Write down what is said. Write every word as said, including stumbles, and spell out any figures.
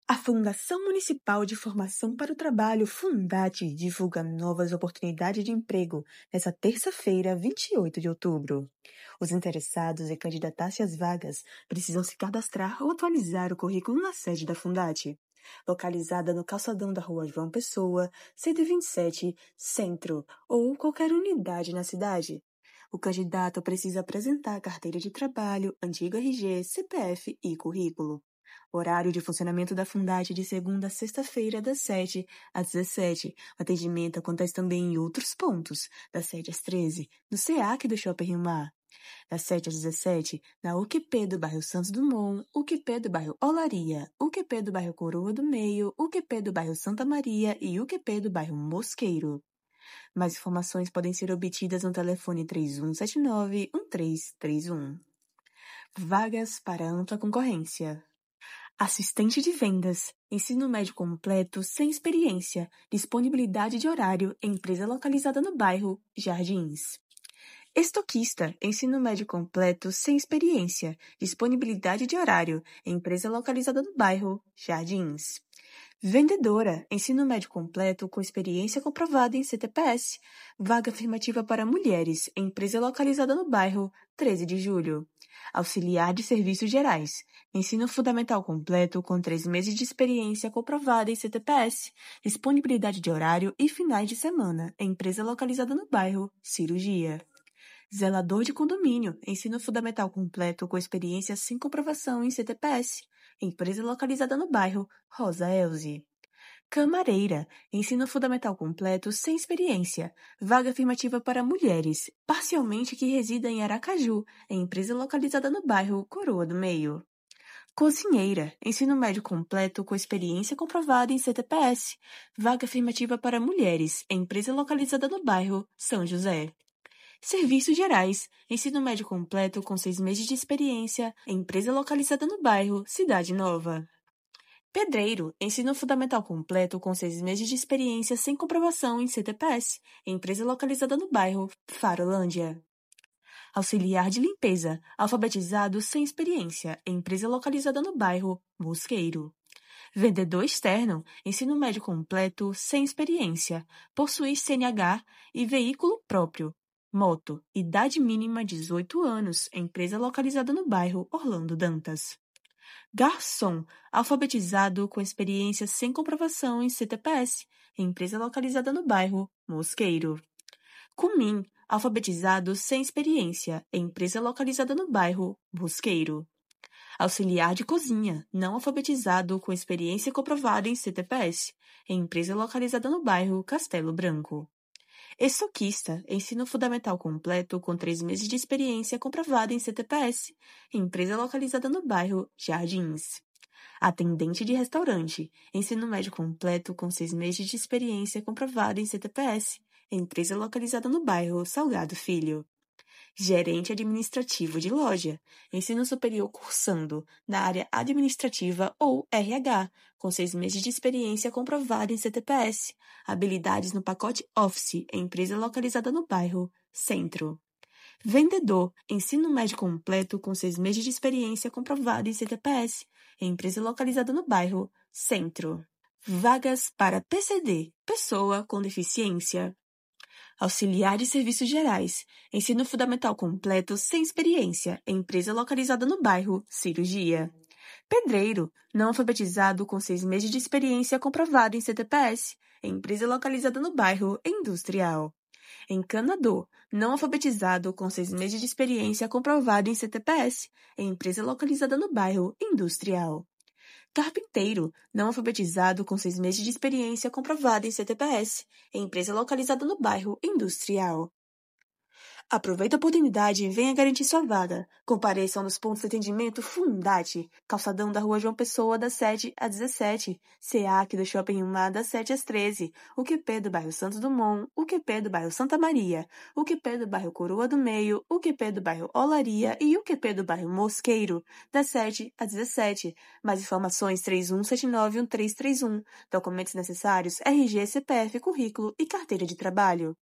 A Fundação Municipal de Formação para o Trabalho, Fundate, divulga novas oportunidades de emprego nesta terça-feira, vinte e oito de outubro. Os interessados em candidatar-se às vagas precisam se cadastrar ou atualizar o currículo na sede da Fundate, localizada no calçadão da Rua João Pessoa, cento e vinte e sete, Centro, ou qualquer unidade na cidade. O candidato precisa apresentar carteira de trabalho, antigo R G, C P F e currículo. Horário de funcionamento da Fundate de segunda a sexta-feira, das sete às dezessete. O atendimento acontece também em outros pontos, das sete às treze, no SEAC do Shopping Rio Mar. Das sete às dezessete, na U Q P do bairro Santos Dumont, U Q P do bairro Olaria, U Q P do bairro Coroa do Meio, U Q P do bairro Santa Maria e U Q P do bairro Mosqueiro. Mais informações podem ser obtidas no telefone três um sete nove, um três três um. Vagas para ampla concorrência. Assistente de vendas, ensino médio completo sem experiência, disponibilidade de horário, empresa localizada no bairro Jardins. Estoquista, ensino médio completo sem experiência, disponibilidade de horário, empresa localizada no bairro Jardins. Vendedora, ensino médio completo com experiência comprovada em C T P S, vaga afirmativa para mulheres, empresa localizada no bairro treze de julho. Auxiliar de serviços gerais, ensino fundamental completo com três meses de experiência comprovada em C T P S, disponibilidade de horário e finais de semana, empresa localizada no bairro Cirurgia. Zelador de condomínio, ensino fundamental completo com experiência sem comprovação em C T P S, empresa localizada no bairro Rosa Elze. Camareira, ensino fundamental completo sem experiência, vaga afirmativa para mulheres, parcialmente que residam em Aracaju, empresa localizada no bairro Coroa do Meio. Cozinheira, ensino médio completo com experiência comprovada em C T P S, vaga afirmativa para mulheres, empresa localizada no bairro São José. Serviços gerais, ensino médio completo com seis meses de experiência, empresa localizada no bairro Cidade Nova. Pedreiro, ensino fundamental completo com seis meses de experiência sem comprovação em C T P S, empresa localizada no bairro Farolândia. Auxiliar de limpeza, alfabetizado sem experiência, empresa localizada no bairro Mosqueiro. Vendedor externo, ensino médio completo sem experiência, possuir C N H e veículo próprio. Moto, idade mínima dezoito anos, empresa localizada no bairro Orlando Dantas. Garçom, alfabetizado com experiência sem comprovação em C T P S, empresa localizada no bairro Mosqueiro. Cumim, alfabetizado sem experiência, empresa localizada no bairro Mosqueiro. Auxiliar de cozinha, não alfabetizado com experiência comprovada em C T P S, empresa localizada no bairro Castelo Branco. Estoquista, ensino fundamental completo com três meses de experiência comprovada em C T P S, empresa localizada no bairro Jardins. Atendente de restaurante, ensino médio completo com seis meses de experiência comprovada em C T P S, empresa localizada no bairro Salgado Filho. Gerente administrativo de loja, ensino superior cursando na área administrativa ou R H, com seis meses de experiência comprovada em C T P S, habilidades no pacote Office, empresa localizada no bairro Centro. Vendedor, ensino médio completo com seis meses de experiência comprovada em C T P S, empresa localizada no bairro Centro. Vagas para P C D, pessoa com deficiência. Auxiliar de serviços gerais, ensino fundamental completo sem experiência, empresa localizada no bairro Cirurgia. Pedreiro, não alfabetizado com seis meses de experiência comprovada em C T P S, empresa localizada no bairro Industrial. Encanador, não alfabetizado com seis meses de experiência comprovada em C T P S, empresa localizada no bairro Industrial. Carpinteiro, não alfabetizado com seis meses de experiência comprovada em C T P S, empresa localizada no bairro Industrial. Aproveite a oportunidade e venha garantir sua vaga. Compareçam nos pontos de atendimento Fundate, calçadão da Rua João Pessoa, das sete às dezessete, SEAC do Shopping Rio Mar, das sete às treze, U Q P do bairro Santos Dumont, U Q P do bairro Santa Maria, U Q P do bairro Coroa do Meio, U Q P do bairro Olaria e U Q P do bairro Mosqueiro, das sete às dezessete. Mais informações três um sete nove, um três três um. Documentos necessários R G, C P F, currículo e carteira de trabalho.